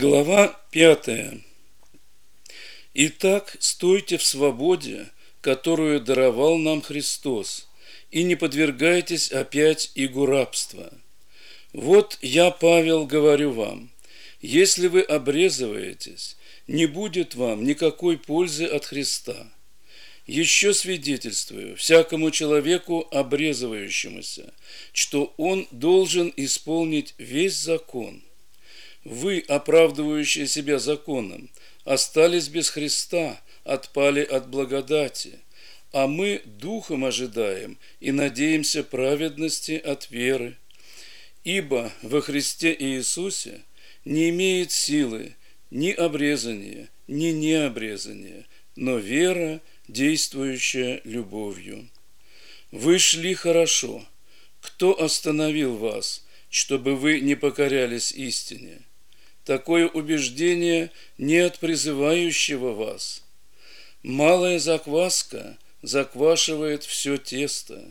Глава 5. Итак, стойте в свободе, которую даровал нам Христос, и не подвергайтесь опять игу рабства. Вот я, Павел, говорю вам, если вы обрезываетесь, не будет вам никакой пользы от Христа. Еще свидетельствую всякому человеку, обрезывающемуся, что он должен исполнить весь закон. Вы, оправдывающие себя законом, остались без Христа, отпали от благодати, а мы духом ожидаем и надеемся праведности от веры. Ибо во Христе Иисусе не имеет силы ни обрезания, ни необрезания, но вера, действующая любовью. Вы шли хорошо. Кто остановил вас, чтобы вы не покорялись истине? Такое убеждение не от призывающего вас. Малая закваска заквашивает все тесто.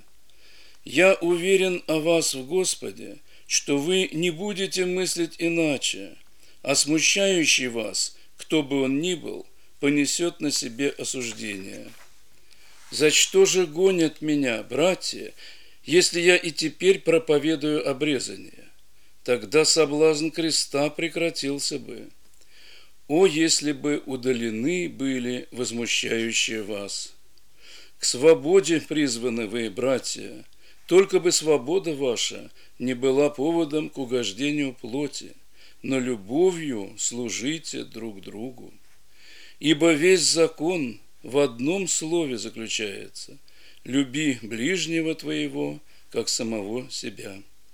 Я уверен о вас в Господе, что вы не будете мыслить иначе, а смущающий вас, кто бы он ни был, понесет на себе осуждение. За что же гонят меня, братья, если я и теперь проповедую обрезание? Тогда соблазн креста прекратился бы. О, если бы удалены были возмущающие вас! К свободе призваны вы, братья, только бы свобода ваша не была поводом к угождению плоти, но любовью служите друг другу. Ибо весь закон в одном слове заключается: люби ближнего твоего, как самого себя.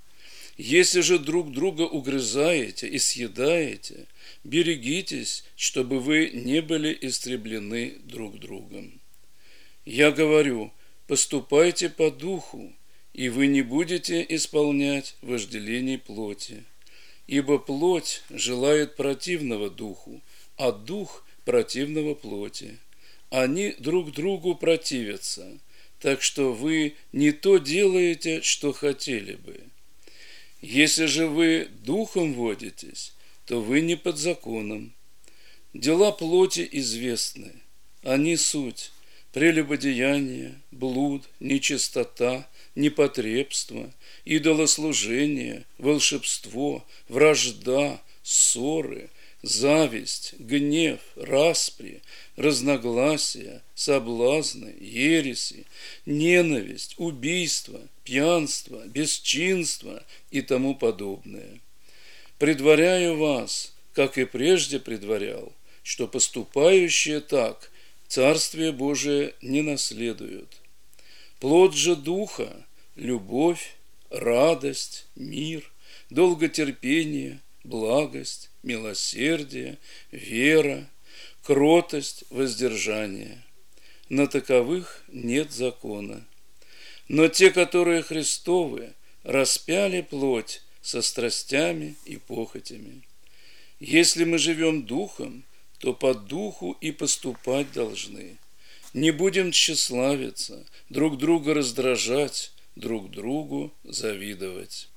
Если же друг друга угрызаете и съедаете, берегитесь, чтобы вы не были истреблены друг другом. Я говорю, поступайте по духу, и вы не будете исполнять вожделений плоти. Ибо плоть желает противного духу, а дух противного плоти. Они друг другу противятся, так что вы не то делаете, что хотели бы. Если же вы духом водитесь, то вы не под законом. Дела плоти известны. Они суть: прелюбодеяние, блуд, нечистота, непотребство, идолослужение, волшебство, вражда, ссоры, зависть, гнев, распри, разногласия, соблазны, ереси, ненависть, убийство, пьянство, бесчинство и тому подобное. Предваряю вас, как и прежде предварял, что поступающие так Царствие Божие не наследуют. Плод же Духа – любовь, радость, мир, долготерпение, благость, милосердие, вера, кротость, воздержание. На таковых нет закона. Но те, которые Христовы, распяли плоть со страстями и похотями. Если мы живем духом, то по духу и поступать должны. Не будем тщеславиться, друг друга раздражать, друг другу завидовать.